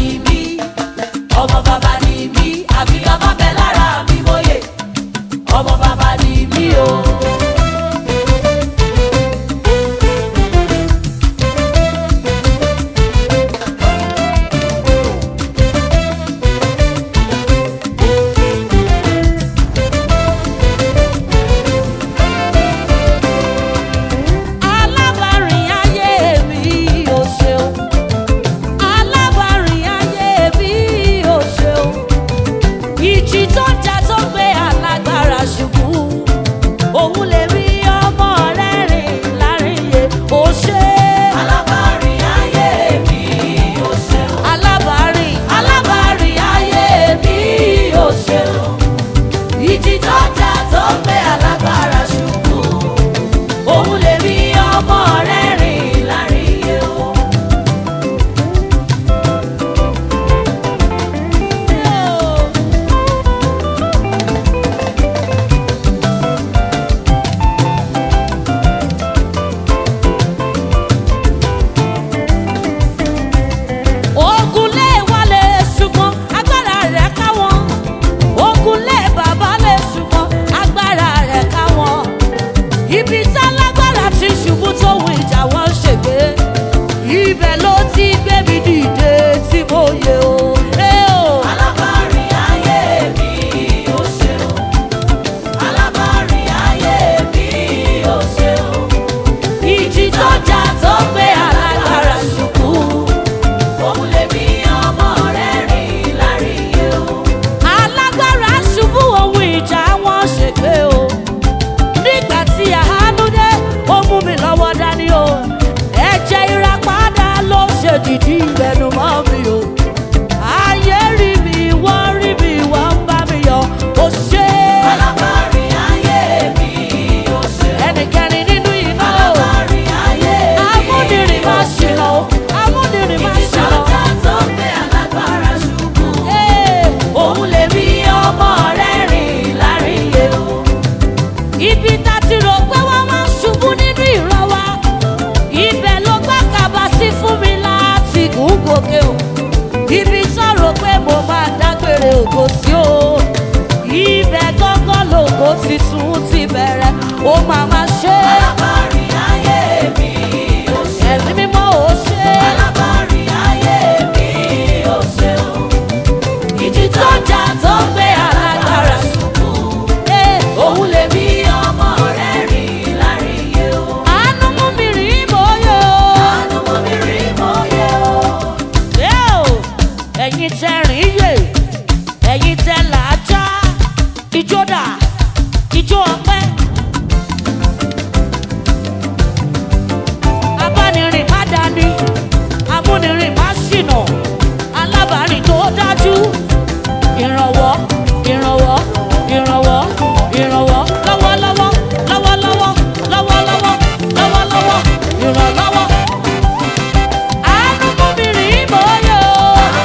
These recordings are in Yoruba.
ni mí, ọmọ bàbá ni mí, àbí ọmọ bẹ lára mi mọ́yè, ọmọ bàbá ni mí o. Dìdí ìrẹnu mọ́ mi o, ayé rí mi wọ́n ń bá mi yọ̀, ó ṣe. Alábàárín ayé mi, ó ṣe. Ẹnikẹ́ni nínú iná o, alábàárín ayé mi, amúnirìn má ṣìnà o, amúnirìn má ṣìnà. Ìjọba tó gbé alágbára ṣubú, òun lè rí ọmọ rẹ̀ rìn láríyé o. Ibi tá ti rò pé wọ́n máa ń ṣubú nínú ìran wa, ibẹ̀ ló gbá kàbá sí fún mi gòkè o. Ibi sọ̀rọ̀ pé mo máa dágbére ògo sí o, ibẹ̀ gángan lògo ti tún ti bẹ̀rẹ̀, ó máa máa ṣe. Alábàárín ayé mi, ó ṣe. Ẹ̀mí mímọ́ ó ṣe. Alábàárín ayé mi, ó ṣe o. Ìjì tó jà tó gbé alágbára ṣubú, òun lè bí ọmọ rẹ̀ rìn láríyé o. Àánú mú mi rìn mọ́yé o. Àánú mú mi rìn mọ́yé o. Ẹ̀yin tẹ́ rìn yè, ẹ̀yin tẹ́ làájá, ijó dà, ijó ọpẹ́. Abánirìn má dání, amúnirìn má ṣìnà, alábàárìn tó dájú. Ìrànwọ́, ìrànwọ́, ìrànwọ́, ìrànwọ́, lọ́wọ́lọ́wọ́, lọ́wọ́lọ́wọ́, lọ́wọ́lọ́wọ́, lọ́wọ́lọ́wọ́, ìrànlọ́wọ́. Àánú mú mi rìn mọ́yé o.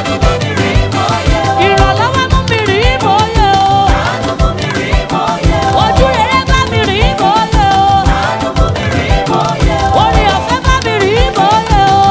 Ìrànlọ́wọ́ mú mi rìn mọ́yé o. Ojú rere bá mi rìn mọ́yé o. Orí ọ̀fẹ́ bá mi rìn mọ́yé o.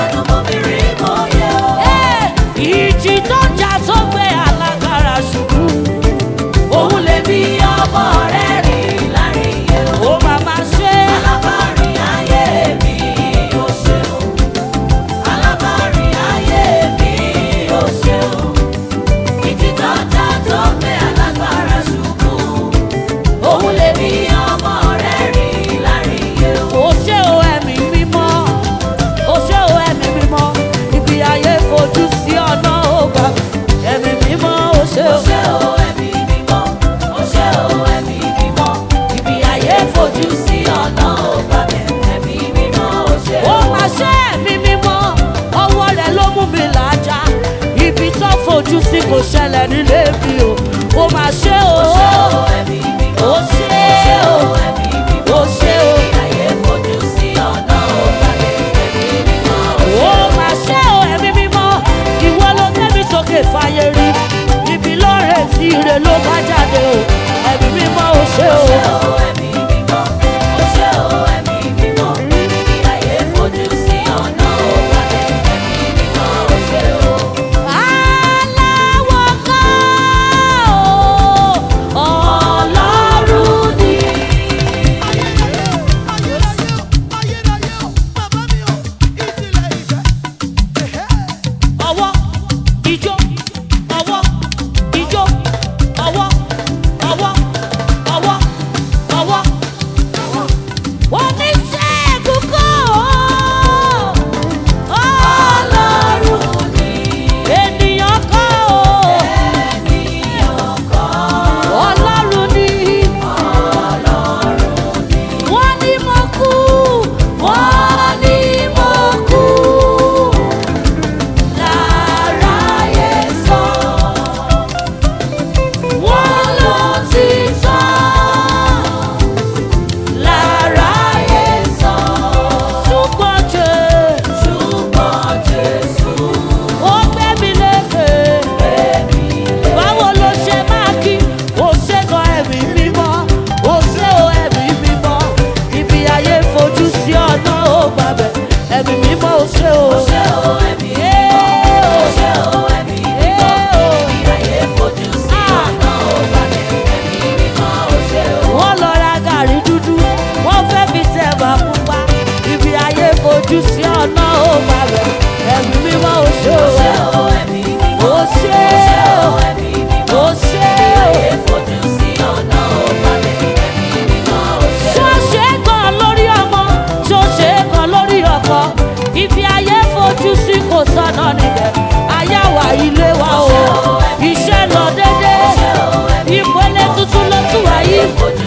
Ìjì tó ń jà tó gbé alágbára ṣubú, òun lè bí ọmọ rẹ̀ rìn láríyé o. Ó máa máa ṣe. Alábàárín ayé mi, ó ṣe o. Alábàárín ayé mi, ó ṣe o. Ìjì tó ń jà tó gbé alágbára ṣubú, òun lè bí ọmọ rẹ̀ rìn láríyé o. Ó ṣe o ẹ̀mí mímọ́, ó ṣe o ẹ̀mí mímọ́, ibi ayé fojú sí ọ̀nà ògbà. Ẹ̀mí mímọ́, ó ṣe o. Ó ṣe o ẹ̀mí mímọ́, ó ṣe o ẹ̀mí mímọ́, ibi ayé fojú sí ọ̀nà ògbà. Ẹ̀mí mímọ́, ó ṣe o. Ó máa ṣe ẹ̀mí mímọ́, ọwọ́ rẹ̀ ló mú mi làájá. Ibi tó fojú sí kò ṣẹlẹ̀ nílé mi o. Ó máa ṣe o. Ó ṣe o ẹ̀mí mímọ́, ó ṣe o ẹ̀mí mímọ́, ó ṣe o. Ibi ayé fojú sí ọ̀nà ògbà. Ẹ̀mí mímọ́, ó máa ṣe o ẹ̀mí mímọ́, ìwọ ló gbé mi sókè fàyè rí. Ibi lọ́rẹ̀ tí ire ló bá jáde o. Ẹ̀mí mímọ́, ó ṣe o. Ó ṣe o ẹ̀mí mímọ́, ó ṣe o ẹ̀mí mímọ́, ibi ayé fojú sí ọ̀nà ògbà. Ẹ̀mí mímọ́, ó ṣe o. fojú sí ọ̀nà ó balẹ̀ ẹ̀mí mímọ́ ó ṣe o. ẹ̀mí mímọ́. Ó ṣe o. ẹ̀mí mímọ́. Ó ṣe o. Ayé fojú sí ọ̀nà ó balẹ̀ ẹ̀mí mímọ́ ó ṣe o. Ṣó ṣe é gan lórí ọmọ, ṣó ṣe é gan lórí ọkọ. Ibi ayé fojú sí kò sọ́nà níbẹ̀. Ayáwá ilé wa o. Iṣẹ́ lọ dédé. Ìpele tuntun ló tún wá yìí.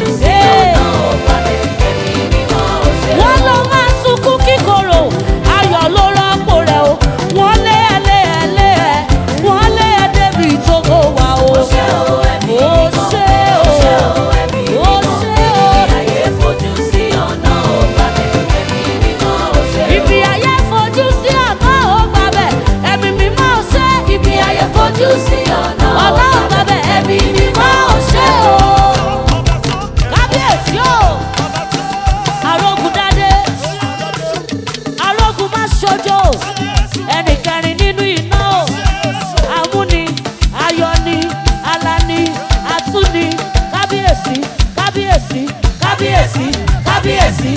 Wọ́n ló máa sunkún kíkorò, ayọ̀ ló rọ́pò rẹ̀ o. Wọ́n lé ẹ lé ẹ lé ẹ, wọ́n lé ẹ débi ìtókò wa o. Ó ṣe o. Ó ṣe o. Ibi ayé fojú sí ọ̀nà ó gbàbẹ̀, ẹ̀mí mímọ́ ò ṣe. Ibi ayé fojú sí ọ̀nà ó gbàbẹ̀, ẹ̀mí mímọ́ ò ṣe o. Kábíyèsí o. Arógun dádé, arógun má ṣojo, ẹnì kẹrin nínú iná o. Amúni, ayọ̀ni, alani, atúni, kábíyèsí, kábíyèsí, kábíyèsí, kábíyèsí.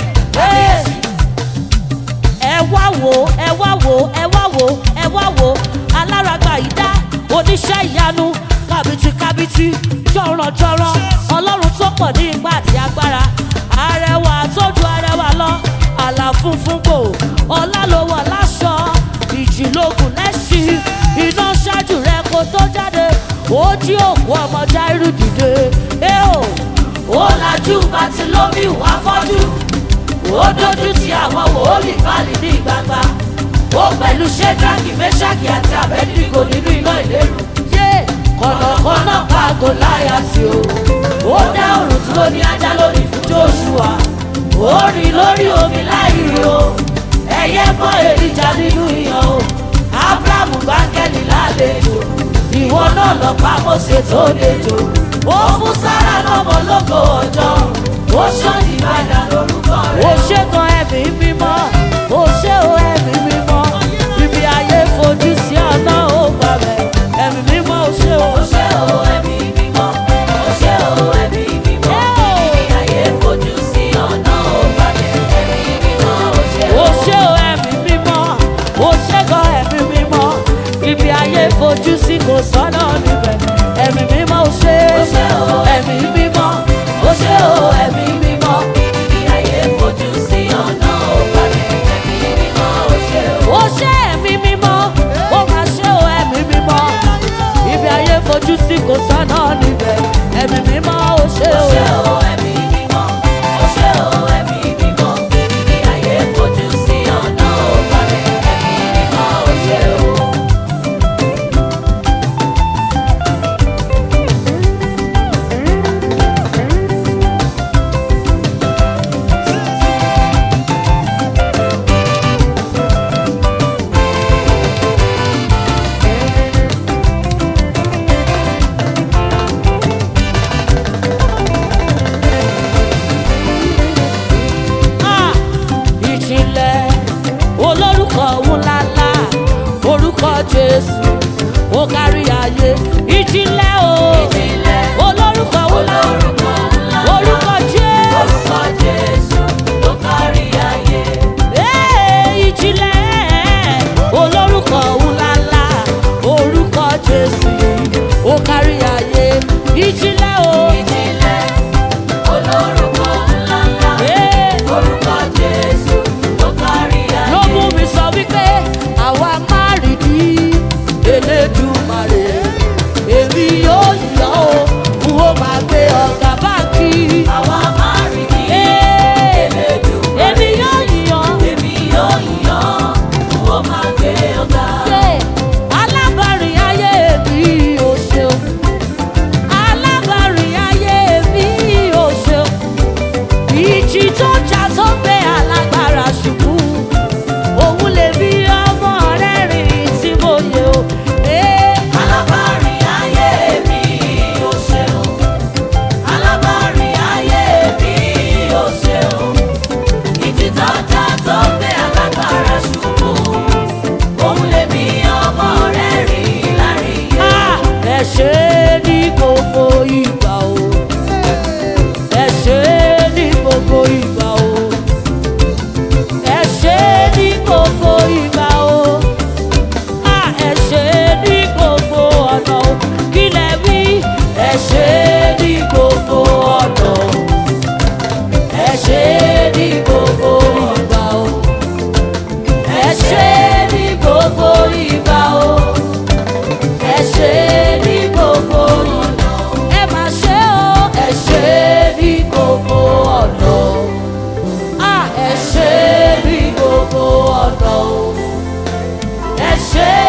Ẹ wá wò, ẹ wá wò, ẹ wá wò, ẹ wá wò, alárágbá ìdá, oníṣẹ́ ìyanu, kábìtì, jọ̀rọ̀jọ̀rọ̀, ọlọ́run tó pọ̀ ní ipá àti agbára, arẹwà tójú arẹwà lọ, àlà funfun gbò, ọlá ló wọ̀ láṣọ, ìjì lógun lẹ́ṣin, iná ṣáájú rẹ kó tó jáde, ó jí òkú ọmọ Jáírù dìde. Ó lajú Bátílómì wá fọ́jú, ó dójú ti àwọn wòólì Báálì ní gbangba, ó pẹ̀lú Ṣédrákì, Méṣákì àti Àbẹ́dínígò nínú iná ìléru. Kọ̀nàkọ́nà pa Gòláyátì o, ó dá òrùn dúró ní ajá lórí fún Jóṣúà, ó rìn lórí omi láì rí o, ẹyẹ mọ́ Èlíjà nínú iyọ̀ o, Ábúráhámù gbáńgẹ́lì lálejò, ìwọ náà lọ pa Mósè tó dejò, ó fún Sárà lọ́mọ lógo ọjọ́, ó ṣọ́ọ̀dì padà lórúkọ rẹ̀. Ó ṣe gan ẹ̀mí mímọ́, ó ṣe o ẹ̀mí mímọ́, ibi ayé fojú sí ọ̀nà ó gbàbẹ̀, ẹ̀mí mímọ́ ó ṣe o. Ó ṣe o ẹ̀mí mímọ́. Ó ṣe o ẹ̀mí mímọ́. Ibi ayé fojú sí ọ̀nà ó balẹ̀ ẹ̀mí mímọ́ ó ṣe o. Ó ṣe o ẹ̀mí mímọ́, ó ṣe gan ẹ̀mí mímọ́, ibi ayé fojú sí kò sọ́nà níbẹ̀, ẹ̀mí mímọ́ ó ṣe. Ó ṣe o ẹ̀mí mímọ́, ó ṣe o ẹ̀mí mímọ́. Ibi ayé fojú sí ọ̀nà ó balẹ̀ ẹ̀mí mímọ́ ó ṣe o. Ó ṣe ẹ̀mí mímọ́, ó máa ṣe o ẹ̀mí mímọ́, ibi ayé fojú sí kò sọ́nà níbẹ̀, ẹ̀mí mímọ́ ó ṣe Ó o. ṣe o ẹ̀mí mímọ́. Ó ṣe o ẹ̀mí mímọ́. Ibi ayé fojú sí ọ̀nà ó balẹ̀ ẹ̀mí mímọ́ ó ṣe o. Ah, ìjìnlẹ̀ olórúkọ ńláńlá, orúkọ Jésù ó kárí ayé. Ìjìnlẹ̀ o, Ìjìnlẹ̀ olórúkọ ńlá, olórúkọ ńlá. orúkọ Jésù. Orúkọ Jésù ló kárí ayé. Ìjìnlẹ̀ olórúkọ ńláńlá, orúkọ Jésù ó kárí ayé. Ìjìnlẹ̀ o, Ìjìnlẹ̀ olórúkọ ńláńlá. Orúkọ Jésù ló kárí ayé. ló mú mi sọ wípé àwa máa rí di Elédùmarè, èmi yóò yọ̀ ọ́, n ó máa gbé ọ̀gá báńkì. Àwa máa rí ní ṣe